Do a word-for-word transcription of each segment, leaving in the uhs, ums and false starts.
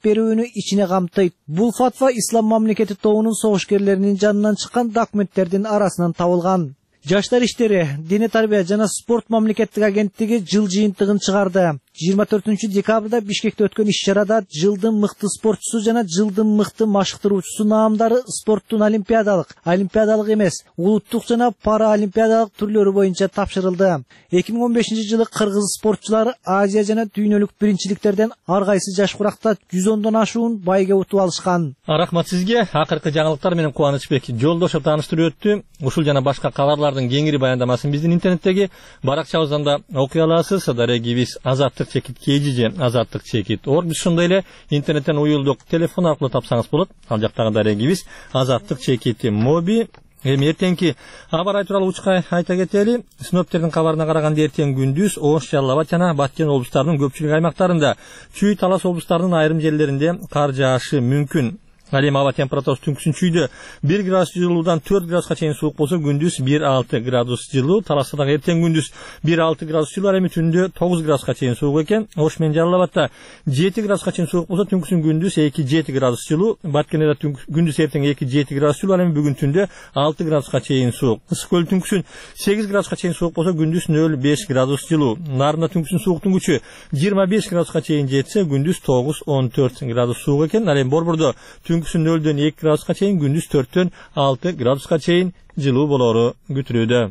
берүүнү ичине камтыйт. Бул фатва Ислам мамлекети тобунун согушкерлеринин жанынан чыккан документтердин арасынан табылган. Жаштар иштери, диний тарбия жана спорт мамлекеттик агенттиги жыл жыйынтыгын чыгарды. жыйырма төртүнчү декабрда Бишкекте өткөн иш-чарада жылдын мыкты спортчусу жана жылдын мыкты машыктыруучусу наамдары спорттун олимпиадалык, олимпиадалык эмес, улуттук жана параолимпиадалык түрлөрү боюнча тапшырылды. эки миң он бешинчи жылы кыргыз спортчулары Азия жана дүйнөлүк биринчиликтерден ар кайсы жаш куракта жүз ондон ашуун байге утуп алышкан. Рахмат сизге. Акыркы жаңылыктар менен Кубанычбек Жолдошев тааныштырып өттү. Ушул жана башка кабарлардын кеңири баяндамасын биздин интернеттеги баракчабыздан да окуй аласыз. Дарегибиз Азаттык чекит кежиже Азаттык чекит орг. Биз ошондой эле интернеттен уюлдук телефон аркылуу тапсаңыз болот. Ал жактагы дарегибиз Азаттык чекит моби. Эми эртеңки аба райы тууралуу учка айта кетели. Синоптиктердин кабарына караганда эртең күндүз Ош, Жалал Абад жана Баткен облустарынын көпчүлүк аймактарында, Чүй, Талас облустарынын айрым жерлеринде кар жаашы мүмкүн. Ал эми аба температурасы түнкүсүн Чүйдө бир градус жылуудан төрт градуска чейин суук болсо, күндүз бир алты градус жылуу. Таласта дагы эртең күндүз бир алты градус жылуу, ал эми түндө тогуз градуска чейин суук экен. Ош менен Жалал Абадта жети градуска чейин суук болсо, түнкүсүн күндүз эки жети градус жылуу. Баткенде күндүз эртең эки жети градус жылуу, ал эми бүгүн түндө алты градуска чейин суук. Ысык көл түнкүсүн сегиз градуска чейин суук болсо, күндүз нөл беш градус жылуу. Нарында түнкүсүн сууктун күчү жыйырма беш градуска чейин жетсе, күндүз тогуз он төрт градус суук экен. Ал эми Борбордо түнкүсүн нөлдөн эки градуска чейин, күндүз төрттөн алты градуска чейин жылуу болору күтүлүүдө.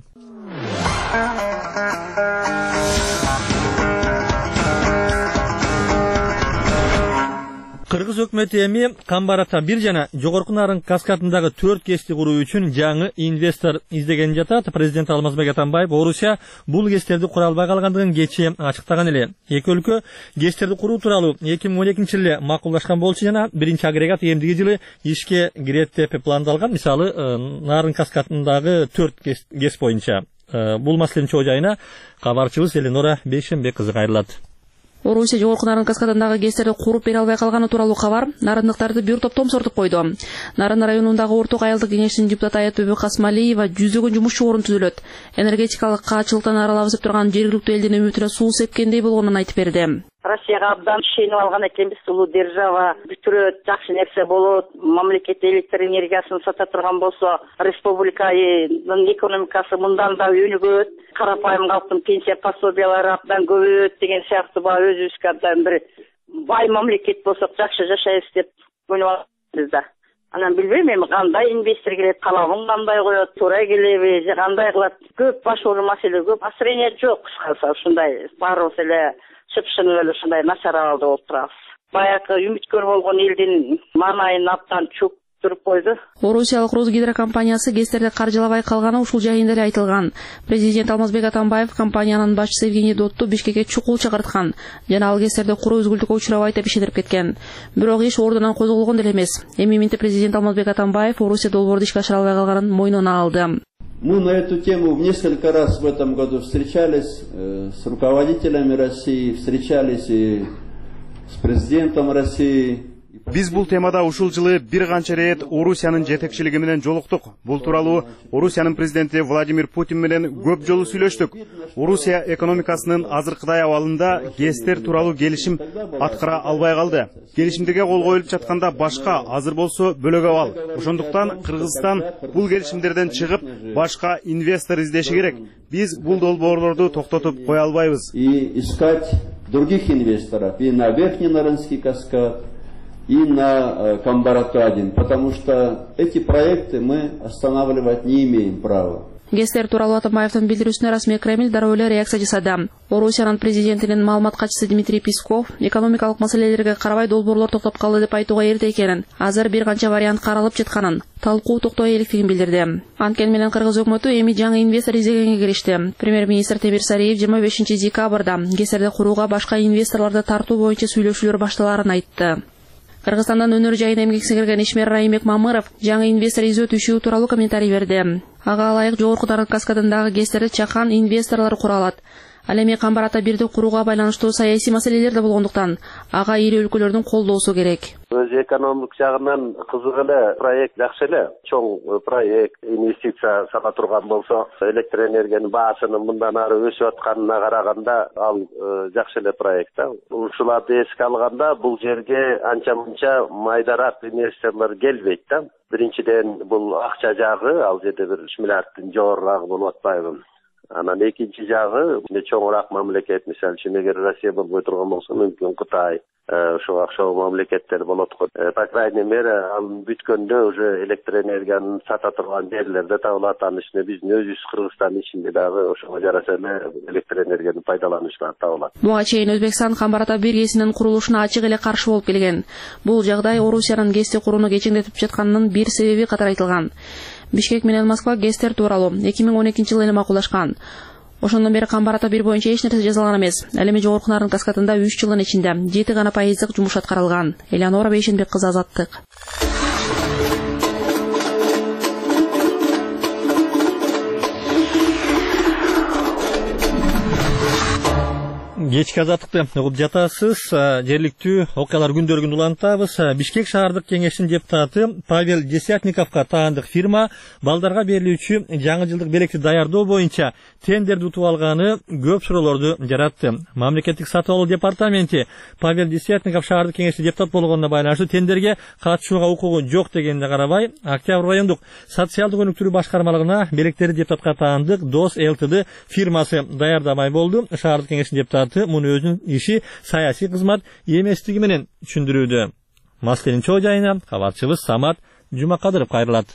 Кыргыз өкмөтү эми Камбарата бир жана Жогорку Нарын каскадындагы төрт кести куруу үчүн жаңы инвестор издеген жатат. Президент Алмазбек Атамбаев Орусия бул кестерди кура албай калгандыгын кечээ ачыктаган эле. Эки өлкө кестерди куруу тууралуу эки миң он экинчи жылы макулдашкан болчу жана биринчи агрегат эмдиги жылы ишке кирет деп пландалган. Мисалы, Нарын каскадындагы төрт кес боюнча. Бул маселенин чоо жайына кабарчыбыз Эленора Бейшембек кызы кайрылат. Орусия Жогорку Нарын каскадындагы кестерди куруп бере албай калганы тууралуу кабар нарындыктарды бир топ томсортуп койду. Нарын районундагы орток аялдык кеңештин депутаты Аятөбү Касмалиева жүздөгөн жумушчу орун түзүлөт. Энергетикалык каачылыктан аралабыз деп турган жергиликтүү элдин үмүтүнө суу сепкендей болгонун айтып берди. Россияга абдан ишенип алган экенбиз, улуу держава, бүтүрөт, жакшы нерсе болот, мамлекет электр энергиясын сата турган болсо, республиканын экономикасы мындан да өнүгөт, карапайым калктын пенсия пособиялары абдан көбөйөт деген сыяктуу ба өзүбүзгө абдан бир бай мамлекет болсок жакшы жашайбыз деп ойлоп атабыз да. Анан билбейм эми кандай инвестор келет, талабын кандай коет, туура келеби же кандай кылат. Көп башууруу маселе, көп асырение жок, кыскасы ушундай баарыбыз эле шыпшынып эле ушундай начар абалда болуп турабыз. Баягы үмүткөр болгон элдин маанайын абдан чук туруп койду. Орусиялык Росгидро компаниясы кестерди каржылабай калганы ушул жайында эле айтылган. Президент Алмазбек Атамбаев компаниянын башчысы Евгений Дотту Бишкекке чукул чакырткан жана ал кестерди куруу өзгүлтүккө учурабайт деп ишендирип кеткен. Бирок иш ордунан козголгон деле эмес. Эми минте президент Алмазбек Атамбаев Орусия долбоорду ишке ашыра албай калганын мойнуна алды. Мы на эту тему в несколько раз в этом году встречались э, с руководителями России, встречались и с президентом России. Биз бул темада ушул жылы бир канча рет Орусиянын жетекчилиги менен жолуктук. Бул тууралуу Орусиянын президенти Владимир Путин менен көп жолу сүйлөштүк. Орусия экономикасынын азыркыдай абалында кестер тууралуу келишим аткара албай калды. Келишимдерге кол коюлуп жатканда башка, азыр болсо бөлөк абал. Ошондуктан Кыргызстан бул келишимдерден чыгып, башка инвестор издеши керек. Биз бул долбоорлорду токтотуп кое албайбыз. И искать других инвесторов и на Верхний Нарынский каскад, и на Камбарату один, потому что эти проекты мы останавливать не имеем права. Кестер тууралуу Атамбаевдин билдирүүсүнө расмий Кремль дароо эле реакция жасады. Орусиянын президентинин маалымат катчысы Дмитрий Песков экономикалык маселелерге карабай долбоорлор токтоп калды деп айтууга эрте экенин, азыр бир канча вариант каралып жатканын, талкуу токтой электигин билдирди. Анткени менен Кыргыз өкмөтү эми жаңы инвестор издегенге киришти. Премьер-министр Темир Сариев жыйырма бешинчи декабрда кестерди курууга башка инвесторлорду тартуу боюнча сүйлөшүүлөр башталаарын айтты. Кыргызстандан өнөр жайына эмгек сиңирген ишмер Раймек Мамыров жаңы инвестор изөө түшүү тууралуу комментарий берди. Ага ылайык Жогорку Нарын каскадындагы кестерди чакан инвесторлор кура алат. Ал эми Камбар ата бирди курууга байланыштуу саясий маселелер да болгондуктан ага ири өлкөлөрдүн колдоосу керек. Өзү экономик жагынан кызык эле проект, жакшы эле. Чоң проект, инвестиция сала турган болсо, электр энергиянын баасынын мындан ары өсүп атканына караганда ал жакшы эле проект. Ушуларды эске алганда бул жерге анча-мынча майдарак инвесторлор келбейт да. Биринчиден бул акча жагы, ал жерде бир үч миллиардтын жогорураагы болуп атпайбы. Анан экинчи жагы, чоңураак мамлекет, мисалы үчүн эгер Россия болбой турган болсо, мүмкүн Кытай, ошого окшогон мамлекеттер болот го. По крайней мере, ал бүткөндө уже электр энергиянын сата турган жерлерде табылат. Анын ичинде биздин өзүбүз Кыргызстандын ичинде дагы ошого жараша эле электр энергияны пайдалануучулар табылат. Буга чейин Өзбекстан Камбар ата биргесинин курулушуна ачык эле каршы болуп келген. Бул жагдай Орусиянын ГЭСти курууну кечеңдетип жатканынын бир себеби катары айтылган. Бишкек менен Москва ГЭСтер тууралуу эки миң он экинчи жылы эле макулдашкан. Ошондон бери Камбар ата бир боюнча эч нерсе жазылган эмес. Ал эми жогорку нарык таскатында үч жылдын ичинде жети гана пайыздык жумуш аткарылган. Элеонора Бейшенбек кызы, Азаттык. Кечки Азаттыкты угуп жатасыз. Жергиликтүү окуялар күндөрүн улантабыз. Бишкек шаардык кеңештин депутаты Павел Десятниковго таандык фирма балдарга берилүүчү жаңы жылдык белекти даярдоо боюнча тендерди утуп алганы көп суроолорду жаратты. Мамлекеттик сатып алуу департаменти Павел Десятников шаардык кеңештин депутат болгонуна байланыштуу тендерге катышууга укугу жок дегенине карабай, Октябрь райондук социалдык өнүктүрүү башкармалыгына белектерди депутатка таандык ДОС ЛТД фирмасы даярдамай болду. Шаардык кеңештин депутаты муну өзүнүн иши саясий кызмат эместиги менен түшүндүрүүдө. Маселенин чоо жайына кабарчыбыз Самат Жумакадыров кайрылат.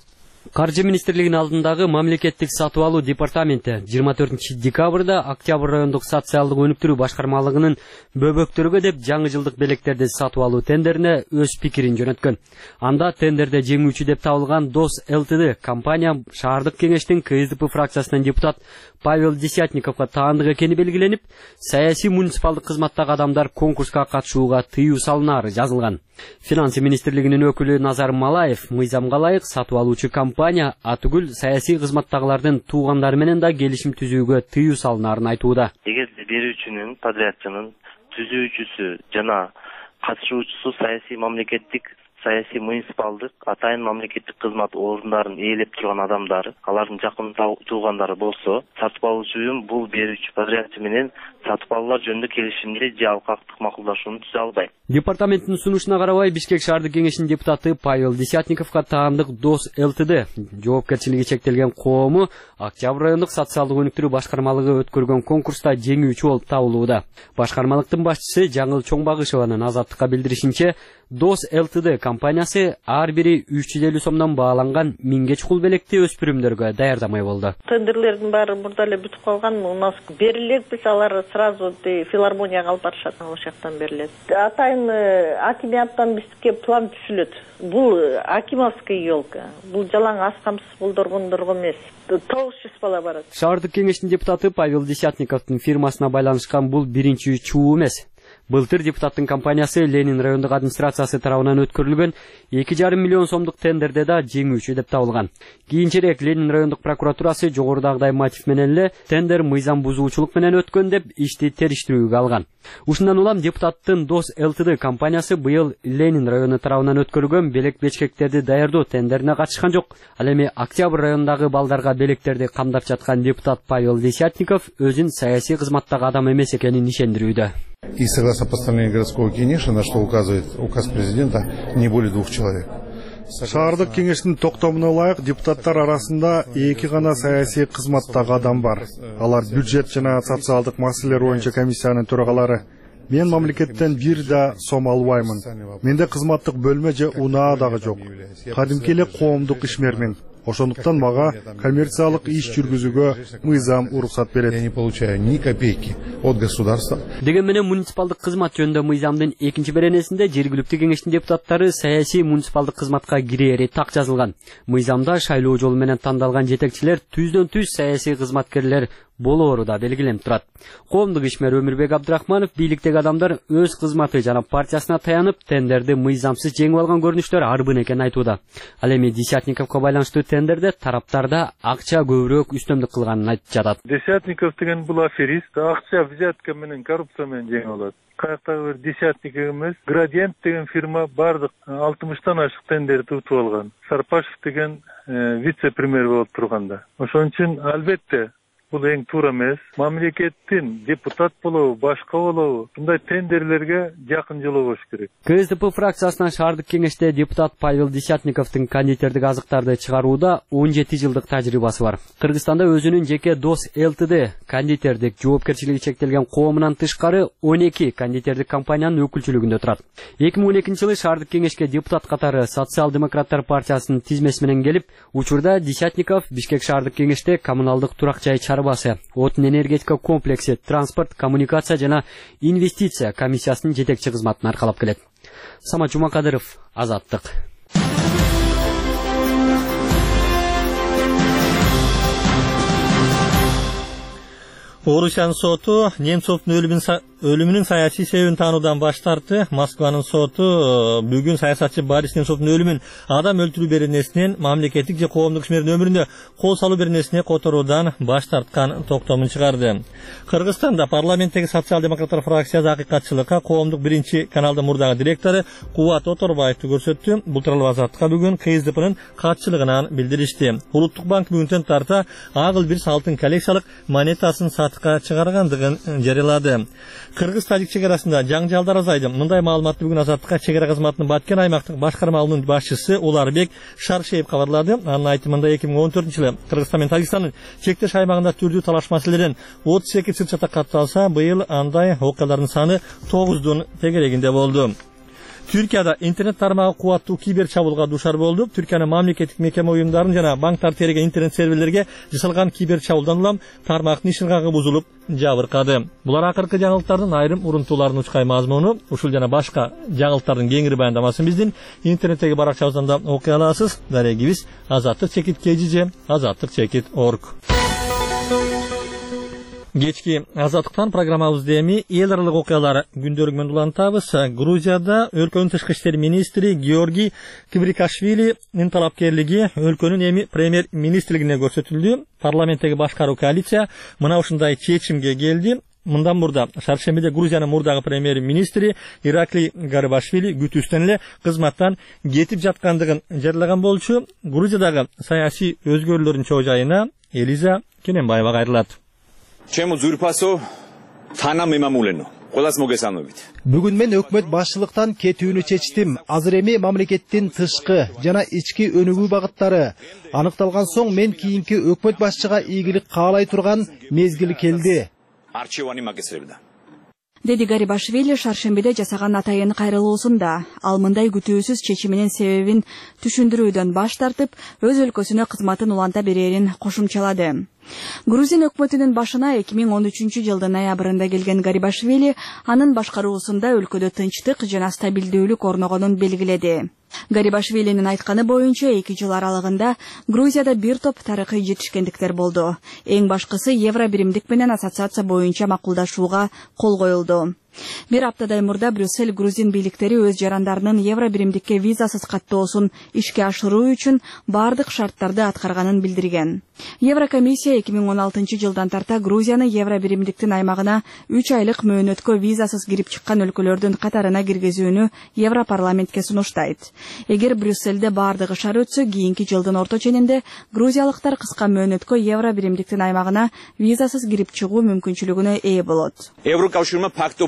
Каржы министрлигинин алдындагы мамлекеттик сатып алуу департаменти жыйырма төртүнчү декабрда Октябрь райондук социалдык өнүктүрүү башкармалыгынын бөбөктөргө деп жаңы жылдык белектерди сатып алуу тендерине өз пикирин жөнөткөн. Анда тендерде жеңүүчү деп табылган ДОС ЛТД компания шаардык кеңештин КСДП фракциясынын депутат Павел Десятниковго таандык экени белгиленип, саясий муниципалдык кызматтагы адамдар конкурска катышууга тыюу салынаары жазылган. Финансы министрлигинин өкүлү Назар Малаев мыйзамга ылайык сатып алуучу компания атүгүл саясий кызматтагылардын туугандары менен да келишим түзүүгө тыюу салынаарын айтууда. Эгерде берүүчүнүн, подрядчынын, түзүүчүсү жана катышуучусу саясий мамлекеттик саясий муниципалдык атайын мамлекеттик кызмат орундарын ээлеп турган адамдар, алардын жакын туугандары болсо, сатып алуучу уюм бул берүүчү подрядчы менен сатып алуулар жөнүндө келишимди же алкактык макулдашууну түзө албайт. Департаменттин сунушуна карабай, Бишкек шаардык кеңешинин депутаты Павел Десятниковго таандык ДОС ЛТД жоопкерчилиги чектелген коому Октябрь райондук социалдык өнүктүрүү башкармалыгы өткөргөн конкурста жеңүүчү болуп табылууда. Башкармалыктын башчысы Жаңыл Чоңбагышеванын Азаттыкка билдиришинче, ДОС ЛТД компаниясы ар бири үч жүз элүү сомдон бааланган миңге чукул белекти өспүрүмдөргө даярдамай болду. Тендерлердин баары мурда эле бүтүп калган. У нас берилет биз алар сразу филармонияга алып барышат, ошол жактан берилет. Атайын акиматтан бизге план түзүлөт. Бул акимовский елка. Бул жалаң аз камсыз болдоргондорго эмес. тогуз жүз бала барат. Шаардык кеңештин депутаты Павел Десятниковдун фирмасына байланышкан бул биринчи чуу эмес. Былтыр депутаттын компаниясы Ленин райондук администрациясы тарабынан өткөрүлгөн эки жарым миллион сомдук тендерде да жеңүүчү деп табылган. Кийинчерээк Ленин райондук прокуратурасы жогорудагыдай мотив менен эле тендер мыйзам бузуучулук менен өткөн деп ишти териштирүүгө алган. Ушундан улам депутаттын ДОС ЛТД компаниясы быйыл Ленин району тарабынан өткөрүлгөн белек бечкектерди даярдоо тендерине катышкан жок. Ал эми Октябрь районундагы балдарга белектерди камдап жаткан депутат Павел Десятников өзүн саясий кызматтагы адам эмес экенин ишендирүүдө. И согласно постановлению городского кеңеша, на что указывает указ президента, не более двух человек. Шаардык кеңештин токтомуна ылайык депутаттар арасында эки гана саясий кызматтагы адам бар. Алар бюджет жана социалдык маселелер боюнча комиссиянын төрагалары. Мен мамлекеттен бир да сом албаймын. Менде кызматтык бөлмө же унаа дагы жок. Кадимки эле коомдук ишмермин. Ошондуктан мага коммерциялык иш жүргүзүүгө мыйзам уруксат берет. Я не получаю ни копейки от государства. Деген менен муниципалдык кызмат жөнүндө мыйзамдын экинчи беренесинде жергиликтүү кеңештин депутаттары саясий муниципалдык кызматка кирери так жазылган. Мыйзамда шайлоо жолу менен тандалган жетекчилер түздөн түз саясий кызматкерлер болоору да белгиленип турат. Коомдук ишмер Өмүрбек Абдрахманов бийликтеги адамдар өз кызматы жана партиясына таянып, тендерди мыйзамсыз жеңип алган көрүнүштөр арбын экенин айтууда. Ал эми Десятниковго байланыштуу тендерде тараптарда акча көбүрөөк үстөмдүк кылганын айтып жатат. Десятников деген бул аферист, акча взятка менен коррупция менен жеңип алат. Каяктагы бир Десятников эмес, Градиент деген фирма бардык алтымыштан ашык тендерди утуп алган. Сарпашев деген вице-премьер болуп турганда. Ошон үчүн албетте бул эң туура эмес. Мамлекеттин депутат болобу, башка болобу, мындай тендерлерге жакын жолобош керек. КСДП фракциясынан шаардык кеңеште депутат Павел Десятниковдун кондитердик азыктарды чыгарууда он жети жылдык тажрыйбасы бар. Кыргызстанда өзүнүн жеке Дос ЛТД кондитердик жоопкерчилиги чектелген коомунан тышкары он эки кондитердик компаниянын өкүлчүлүгүндө турат. эки миң он экинчи жылы шаардык кеңешке депутат катары Социал-демократтар партиясынын тизмеси менен келип, учурда Десятников Бишкек шаардык кеңеште коммуналдык турак жай чарбасы, отун энергетика комплекси, транспорт, коммуникация жана инвестиция комиссиясынын жетекчи кызматын аркалап келет. Самат Жумакадыров, Азаттык. Орусиянын соту Немцовдун өлүмүнүн саясий себебин таануудан баш тартты. Москванын соту бүгүн саясатчы Борис Немцовдун өлүмүн адам өлтүрүү беренесинен мамлекеттик же коомдук ишмердин өмүрүнө кол салуу беренесине которуудан баш тарткан токтомун чыгарды. Кыргызстанда парламенттеги социал-демократтар фракциясы акыйкатчылыкка коомдук биринчи каналдын мурдагы директору Кубат Оторбаевду көрсөттү. Бул тууралуу Азаттыкка бүгүн КСДПнын катчылыгынан билдиришти. Улуттук банк бүгүнтөн тарта агыл бир алтын коллекциялык монетасын сатыкка чыгаргандыгын жарыялады. Кыргыз-тажик чегарасында жаңжалдар азайды. Мындай маалыматты бүгүн Азаттыкка чегара кызматынын Баткен аймактык башкармалыгынын башчысы Уларбек Шаршеев кабарлады. Анын айтымында эки миң он төртүнчү жылы Кыргызстан менен Тажикстандын чектеш аймагында түрдүү талаш маселелерин отуз эки чыт-чата катталса, быйыл андай окуялардын саны тогуздун тегерегинде болду. Түркияда интернет тармагы кубаттуу кибер чабуулга дуушар болду. Түркиянын мамлекеттик мекеме уюмдарын жана банктар тереген интернет серверлерге жасалган кибер чабуулдан улам тармактын иш ыргагы бузулуп жабыркады. Булар акыркы жаңылыктардын айрым урунтууларынын учкай мазмуну. Ушул жана башка жаңылыктардын кеңири баяндамасын биздин интернеттеги баракчабыздан да окуй аласыз. Дарегибиз азаттык чекит kgj азаттык чекит точка орг. Кечки Азаттыктан программабызды эми эл аралык окуялар күндөрү менен улантабыз. Грузияда өлкөнүн тышкы иштер министри Георгий Кврикашвилинин талапкерлиги өлкөнүн эми премьер министрлигине көрсөтүлдү. Парламенттеги башкаруу коалиция мына ушундай чечимге келди. Мындан мурда шаршембиде Грузиянын мурдагы премьер министри Ираклий Гарибашвили күтүүстөн эле кызматтан кетип жаткандыгын жарыялаган болчу. Грузиядагы саясий өзгөрүүлөрдүн чоо жайына Элиза Кененбаева кайрылат. Чему зурпасо тана мемамулено. Колас могесановит. Бүгүн мен өкмөт башчылыктан кетүүнү чечтим. Азыр эми мамлекеттин тышкы жана ички өнүгүү багыттары аныкталган соң мен кийинки өкмөт башчыга ийгилик каалай турган мезгил келди. Арчевани магесребда. Деди Гарибашвили шаршембиде жасаган атайын кайрылуусунда ал мындай күтүүсүз чечиминин себебин түшүндүрүүдөн баш тартып, өз өлкөсүнө кызматын уланта берерин кошумчалады. Грузин өкмөтүнүн башына эки миң он үчүнчү жылдын ноябрында келген Гарибашвили анын башкаруусунда өлкөдө тынчтык жана стабилдүүлүк орногонун белгиледи. Гарибашвилинин айтканы боюнча эки жыл аралыгында Грузияда бир топ тарыхый жетишкендиктер болду. Эң башкысы евро биримдик менен ассоциация боюнча макулдашууга кол коюлду. Бир аптадай мурда Брюссель грузин бийликтери өз жарандарынын евро биримдикке визасыз каттоосун ишке ашыруу үчүн бардык шарттарды аткарганын билдирген. Еврокомиссия эки миң он алтынчы жылдан тарта Грузияны евро биримдиктин аймагына үч айлык мөөнөткө визасыз кирип чыккан өлкөлөрдүн катарына киргизүүнү Европарламентке сунуштайт. Эгер Брюссельде бардыгы шаар өтсө, кийинки жылдын орто ченинде грузиялыктар кыска мөөнөткө евро биримдиктин аймагына визасыз кирип чыгуу мүмкүнчүлүгүнө ээ болот. Еврокავშირма пакто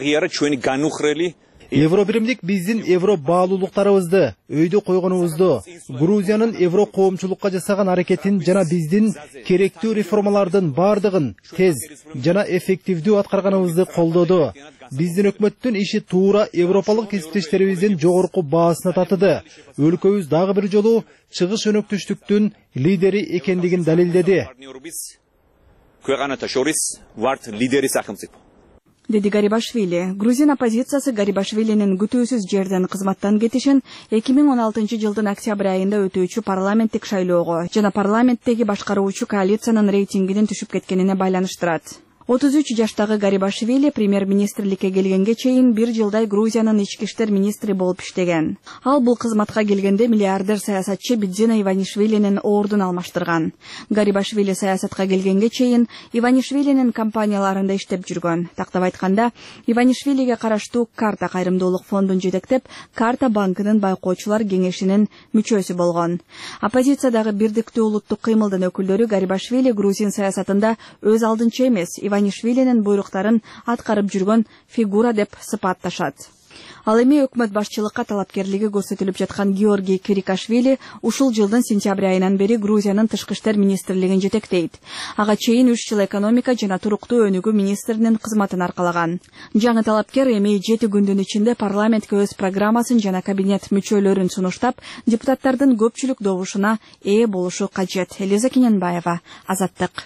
Евро биримдик биздин евро баалуулуктарыбызды, өйдө койгонубузду, Грузиянын евро коомчулукка жасаган аракетин жана биздин керектүү реформалардын бардыгын тез жана эффективдүү аткарганыбызды колдоду. Биздин өкмөттүн иши туура европалык кесиптештерибиздин жогорку баасына татыды. Өлкөбүз дагы бир жолу чыгыш өнөктүштүктүн лидери экендигин далилдеди. деди Гарибашвили. Грузин оппозициясы Гарибашвилинин күтүүсүз жерден кызматтан кетишин эки миң он алтынчы жылдын октябрь айында өтүүчү парламенттик шайлоого жана парламенттеги башкаруучу коалициянын рейтингинин түшүп кеткенине байланыштырат. отуз үч жаштагы Гарибашвили премьер-министрликке келгенге чейин бир жылдай Грузиянын ички иштер министри болуп иштеген. Ал бул кызматка келгенде миллиардер саясатчы Бидзина Иванишвилинин ордун алмаштырган. Гарибашвили саясатка келгенге чейин Иванишвилинин компанияларында иштеп жүргөн. Тактап айтканда, Иванишвилиге караштуу Карта кайрымдуулук фондун жетектеп, Карта банкынын байкоочулар кеңешинин мүчөсү болгон. Оппозициядагы бирдиктүү улуттук кыймылдын өкүлдөрү Гарибашвили грузин саясатында өз алдынча эмес, Иванишвилинин буйруктарын аткарып жүргөн фигура деп сыпатташат. Ал эми өкмөт башчылыкка талапкерлиги көрсөтүлүп жаткан Георгий Квирикашвили ушул жылдын сентябрь айынан бери Грузиянын тышкы иштер министрлигин жетектейт. Ага чейин үч жыл экономика жана туруктуу өнүгүү министринин кызматын аркалаган. Жаңы талапкер эми жети күндүн ичинде парламентке өз программасын жана кабинет мүчөлөрүн сунуштап, депутаттардын көпчүлүк добушуна ээ болушу кажет. Элиза Кененбаева, Азаттык.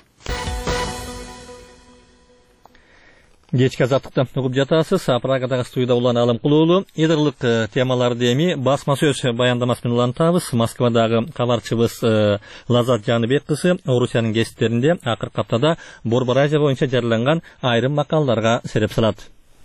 Кечки Азаттыкта угуп жатасыз. Прагадагы студияда Улан Алымкулуулу. Эдирлик темаларды эми басма сөз баяндамасы менен улантабыз. Москвадагы кабарчыбыз Лазат Жаныбек кызы Орусиянын гезиттеринде акыркы аптада Борбор Азия боюнча жарыяланган айрым макалаларга сереп салат.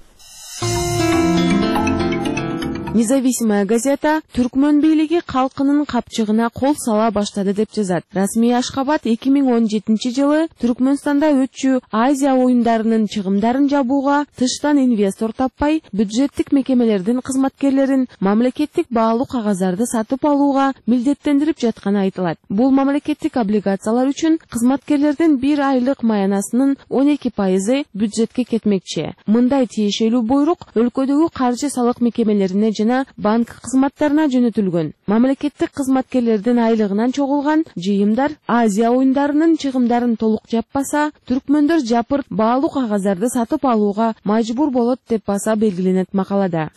Независимая газета Түркмөн бийлиги калкынын капчыгына кол сала баштады деп жазат. Расмий Ашхабад эки миң он жетинчи жылы Түркмөнстанда өтчү Азия оюндарынын чыгымдарын жабууга тыштан инвестор таппай, бюджеттик мекемелердин кызматкерлерин мамлекеттик баалуу кагаздарды сатып алууга милдеттендирип жатканы айтылат. Бул мамлекеттик облигациялар үчүн кызматкерлердин бир айлык маянасынын он эки пайызы бюджетке кетмекчи. Мындай тиешелүү буйрук өлкөдөгү каржы салык мекемелерине жана банк кызматтарына жөнөтүлгөн. Мамлекеттик кызматкерлердин айлыгынан чогулган жыйымдар Азия оюндарынын чыгымдарын толук жаппаса, түркмөндөр жапырт баалуу кагаздарды сатып алууга мажбур болот деп баса белгиленет макалада.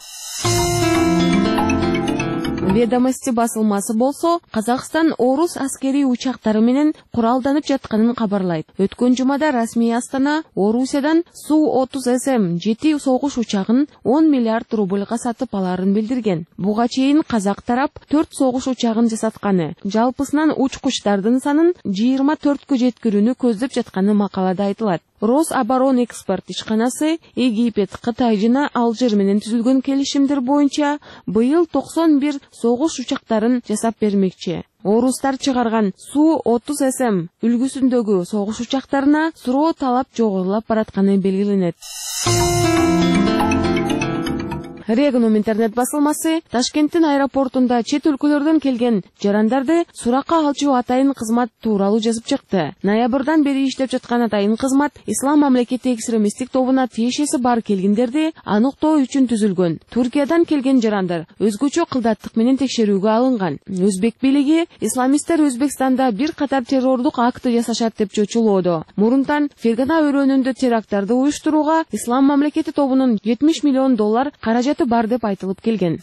Ведомости басылмасы болсо, Казакстан орус аскери учактары менен куралданып жатканын кабарлайт. Өткөн жумада расмий Астана Орусиядан Су отуз эс эм жети согуш учагын он миллиард рубльга сатып аларын билдирген. Буга чейин казак тарап төрт согуш учагын жасатканы, жалпысынан учкучтардын санын жыйырма төрткө жеткирүүнү көздөп жатканы макалада айтылат. Рособоронэкспорт ишканасы Египет, Кытай жана Алжир менен түзүлгөн келишимдер боюнча быйыл токсон бир согуш учактарын жасап бермекчи. Орустар чыгарган Су отуз эс эм үлгүсүндөгү согуш учактарына суроо талап жогорулап баратканы белгиленет. Регнум интернет басылмасы Ташкенттин аэропортунда чет өлкөлөрдөн келген жарандарды суракка алчу атайын кызмат тууралуу жазып чыкты. Ноябрдан бери иштеп жаткан атайын кызмат Ислам мамлекети экстремисттик тобуна тиешеси бар келгиндерди аныктоо үчүн түзүлгөн. Туркиядан келген жарандар өзгөчө кылдаттык менен текшерүүгө алынган. Өзбек бийлиги исламисттер Өзбекстанда бир катар террордук акты жасашат деп чочулоодо. Мурунтан Фергана өрөөнүндө теракттарды уюштурууга Ислам мамлекети тобунун жетимиш миллион доллар каражаты бар деп айтылып келген.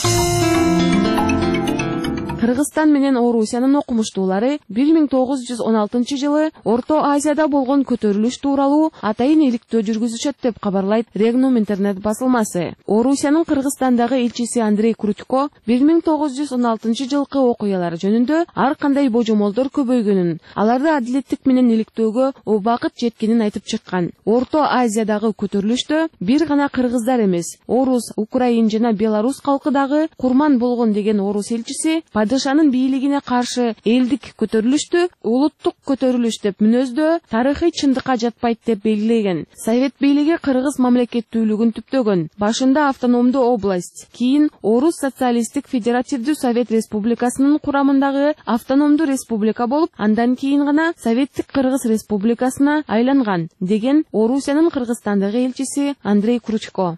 Кыргызстан менен Орусиянын окумуштуулары бир миң тогуз жүз он алтынчы жылы Орто Азияда болгон көтөрүлүш тууралуу атайын иликтөө жүргүзүшөт деп кабарлайт Регнум интернет басылмасы. Орусиянын Кыргызстандагы элчиси Андрей Крутько бир миң тогуз жүз он алтынчы жылкы окуялар жөнүндө ар кандай божомолдор көбөйгөнүн, аларды адилеттик менен иликтөөгө убакыт жеткенин айтып чыккан. Орто Азиядагы көтөрүлүштө бир гана кыргыздар эмес, орус, украин жана белорус калкы дагы курман болгон деген орус элчиси падышанын бийлигине каршы элдик көтөрүлүштү улуттук көтөрүлүш деп мүнөздөө тарыхый чындыкка жатпайт деп белгилеген. Совет бийлиги кыргыз мамлекеттүүлүгүн түптөгөн. Башында автономдуу область, кийин Орус социалисттик федеративдүү Совет республикасынын курамындагы автономдуу республика болуп, андан кийин гана Советтик Кыргыз республикасына айланган деген Орусиянын Кыргызстандагы элчиси Андрей Кручко.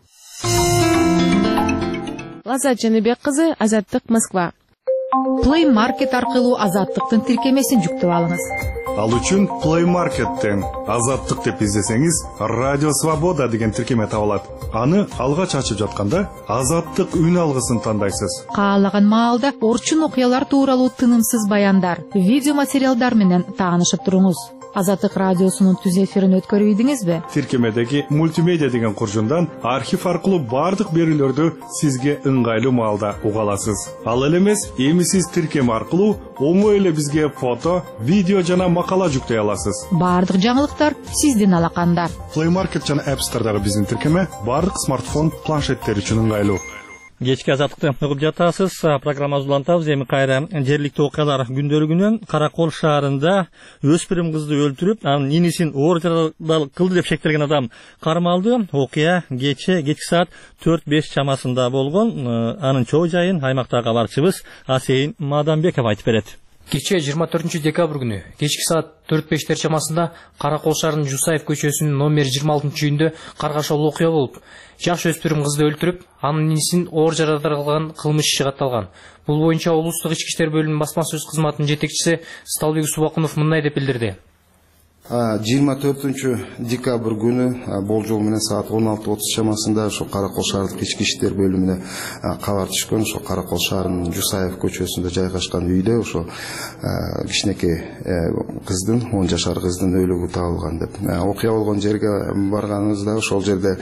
Лазат Жаныбек кызы, Азаттык, Москва. Play Market аркылуу Азаттыктын тиркемесин жүктөп алыңыз. Ал үчүн Play Market'тен Азаттык деп издесеңиз, Радио Свобода деген тиркеме табылат. Аны алгач ачып жатканда Азаттык үн алгысын тандайсыз. Каалаган маалда орчун окуялар тууралуу тынымсыз баяндар, видео материалдар менен таанышып туруңуз. Азаттык радиосунун түз эфирин өткөрүп идиңизби? Тиркемедеги мультимедиа деген куржундан архив аркылуу бардык берүүлөрдү сизге ыңгайлуу маалда уга аласыз. Ал эле эмес, эми сиз тиркеме аркылуу оңой эле бизге фото, видео жана макала жүктөй аласыз. Бардык жаңылыктар сиздин алаканда. Play Market жана App Store'дагы биздин тиркеме бардык смартфон, планшеттер үчүн ыңгайлуу. Кечки азаттыкты угуп жатасыз. Программабызды улантабыз. Эми кайра жергиликтүү окуялар күндөлүгүнөн Каракол шаарында өспүрүм кызды өлтүрүп, анын инисин оор жаракат кылды деп шектелген адам кармалды. Окуя кече кечки саат төрт беш чамасында болгон. Анын чоо жайын аймактагы кабарчыбыз Асейин Мадамбеков айтып берет. Кече жыйырма төртүнчү декабрь күнү кечки саат төрт бештер чамасында Каракол шаарынын Жусаев көчөсүнүн номер жыйырма алтынчы үйүндө каргашалуу окуя болуп, жаш өспүрүм кызды өлтүрүп, анын инисин оор жаракат кылмыш иши катталган. Бул боюнча облустук ички иштер бөлүмүнүн басма сөз кызматынын жетекчиси Сталбек Субакунов мындай деп билдирди. жыйырма төртүнчү декабрь күнү болжол менен саат он алты отуз чамасында ошо Каракол шаардык ички иштер бөлүмүнө кабар түшкөн. Ошо Каракол шаарынын Жусаев көчөсүндө жайгашкан үйдө ошо кичинекей кыздын, он жашар кыздын өлүгү табылган деп. Окуя болгон жерге барганыбызда ошол жерде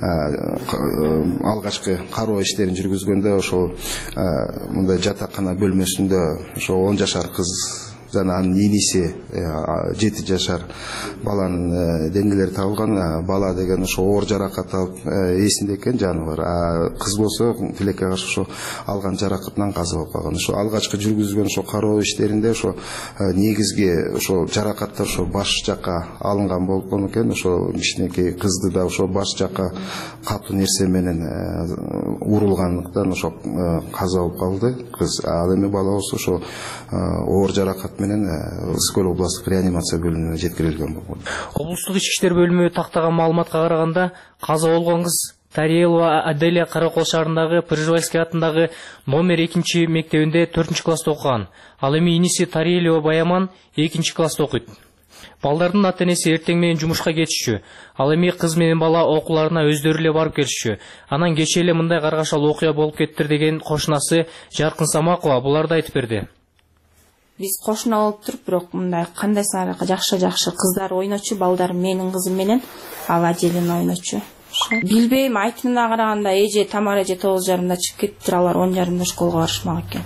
алгачкы кароо иштерин жүргүзгөндө ошол мындай жатакана бөлмөсүндө ошо он жашар кыз жана анын иниси жети жашар баланын денелери табылган. Бала деген ошо оор жаракат алып эсинде экен, жаны бар. Кыз болсо тилекке каршы ошо алган жаракатынан каза болуп калган. Ошо алгачкы жүргүзгөн ошо кароо иштеринде ошо негизги ошо жаракаттар ошо баш жакка алынган болгон экен. Ошо кичинекей кызды да ошо баш жакка катуу нерсе менен урулгандыктан ошо каза болуп калды кыз. Ал эми бала болсо ошо оор жаракат менен Ысык-Көл областык реанимация бөлүмүнө жеткирилген болгон. Облустук ички иштер бөлүмү тактаган маалыматка караганда, каза болгон кыз Тариелова Аделия Каракол шаарындагы Пржевальский атындагы номер экинчи мектебинде төртүнчү класста окуган. Ал эми иниси Тариелова Баяман экинчи класста окуйт. Балдардын ата-энеси эртең менен жумушка кетишчү. Ал эми кыз менен бала окууларына өздөрү эле барып келишчү. Анан кече эле мындай каргашалуу окуя болуп кеттир деген кошунасы Жаркын Самакова буларды айтып берди. Биз кошуна болуп туруп, бирок мындай кандай саракы жакшы-жакшы кыздар ойночу, балдар менин кызым менен ал Аделин ойночу. Билбейм, айтымына караганда эже Тамара эже тогуз жарымда чыгып кетиптир, алар он жарымда школго барышмак экен.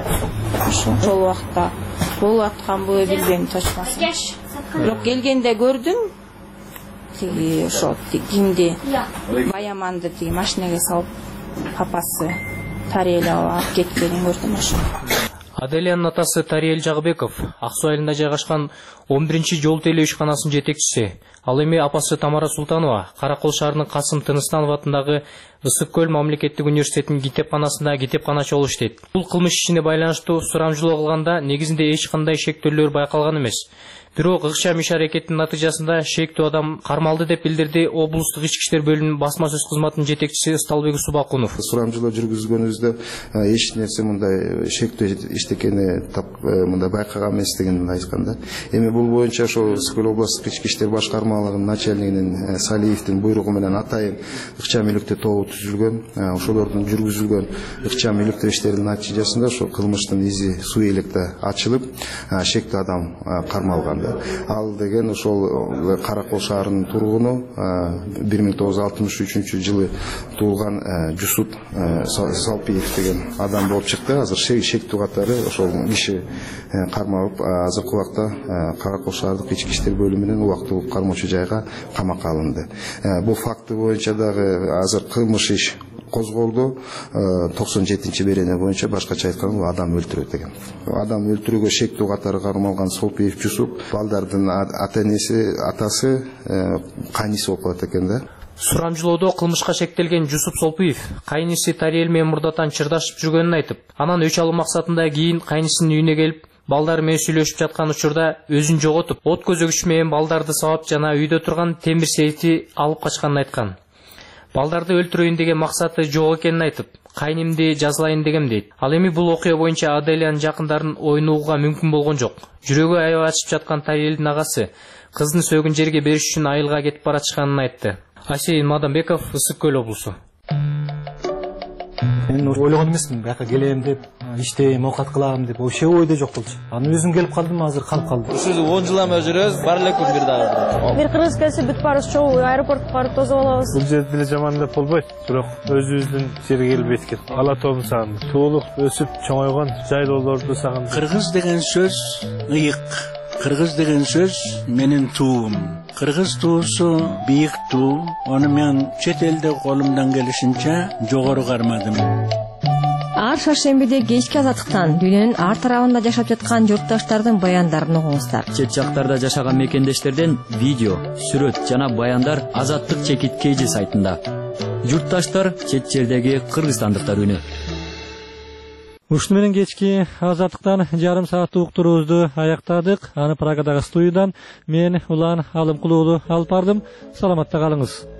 Ошол убакта болуп атканбы билбейм точносын. Бирок келгенде көрдүм, тиги ошо кимди Баяманды тиги машинеге салып папасы Тариелова алып кеткенин көрдүм ошо. Аделиянын атасы Тариел Жагыбеков Ак Суу айылында жайгашкан он биринчи жол теле ишканасынын жетекчиси. Ал эми апасы Тамара Султанова Каракол шаарынын Касым Тыныстанов атындагы Ысык-Көл мамлекеттик университетинин китепканасында китепканачы болуп иштейт. Бул кылмыш ишине байланыштуу сурамжылоо кылганда негизинде эч кандай шектөөлөр байкалган эмес. Бирок ыкчам иш аракеттин натыйжасында шектүү адам кармалды деп билдирди облустук ички иштер бөлүмүнүн басма сөз кызматынын жетекчиси Сталбек Субакунов. Сурамжылоо жүргүзгөнүбүздө эч нерсе мындай шектүү иштекени мындай байкаган эместигин айтканда. Эми бул боюнча ошо Ысык-Көл областык ички иштер башкармалыгынын начальнигинин Салиевдин буйругу менен атайын ыкчам иликтөө тобу түзүлгөн. Ошолордун жүргүзүлгөн ыкчам иликтөө иштеринин натыйжасында ошо кылмыштын изи суу электе ачылып, шектүү адам кармалган. Ал деген ошол Каракол шаарынын тургуну бир миң тогуз жүз алтымыш үчүнчү жылы туулган Жусуп Салпиев деген адам болуп чыкты. Азыр шектүү катары ошол киши кармалып, азыркы убакта Каракол шаардык ички иштер бөлүмүнүн убактылуу кармоочу жайга камакка алынды. Бул факты боюнча дагы азыр кылмыш иш козголду. токсон жетинчи берене боюнча башкача айтканда адам өлтүрүү деген. Адам өлтүрүүгө шектүү катары кармалган Солпиев Жусуп балдардын ата-энеси, атасы, кайниси болуп калат экен да. Сурамжылоодо кылмышка шектелген Жусуп Солпиев кайниси Тариел менен мурдатан чырдашып жүргөнүн айтып, анан өч алуу максатында кийин кайнисынын үйүнө келип, балдар менен сүйлөшүп жаткан учурда өзүн жоготуп, от көзөгүч менен балдарды сабап жана үйдө турган темир сейти алып качканын айткан. Балдарды өлтүрөйүн деген максаты жок экенин айтып, кайнимди жазалайын дегем дейт. Ал эми бул окуя боюнча Аделиянын жакындарын ойын угууга мүмкүн болгон жок. Жүрөгү аябай ачып жаткан Тариелдин агасы кыздын сөөгүн жерге бериш үчүн айылга кетип баратышканын айтты. Асейин Мадамбеков, Ысык-Көл облусу. мен ойлогон эмесмин бияка келем деп, иштейм, оокат кылам деп, вообще ойдо жок болчу. Анан өзүм келип калдым, азыр калып калдым. Ушул он жылдан бери жүрөбүз, бар эле күн бир дагы. Бир кыргыз келсе бүт барыбыз чогуу аэропортко барып тозоп алабыз. Бул жерде деле жаман деп болбойт, бирок өзүбүздүн жерге келбейт экен. Ала тообун сагындым. Туулуп, өсүп, чоңойгон жайлоолорду сагындым. Кыргыз деген сөз ыйык. Кыргыз деген сөз менин туум. Кыргыз туусу бийик туу. Аны мен чет элде колумдан келишинче жогору кармадым. Ар шаршембиде кечки азаттыктан дүйнөнүн ар тарабында жашап жаткан журтташтардын баяндарын угуңуздар. Чет жактарда жашаган мекендештерден видео, сүрөт жана баяндар Азаттык чекит кей жи сайтында. Журтташтар чет жердеги кыргызстандыктар үнү. Ушуну менен кечки Азаттыктан жарым сааттык уктуруубузду аяктадык. Аны Прагадагы студиядан мен Улан Алымкулуулу алып бардым. Саламатта калыңыз.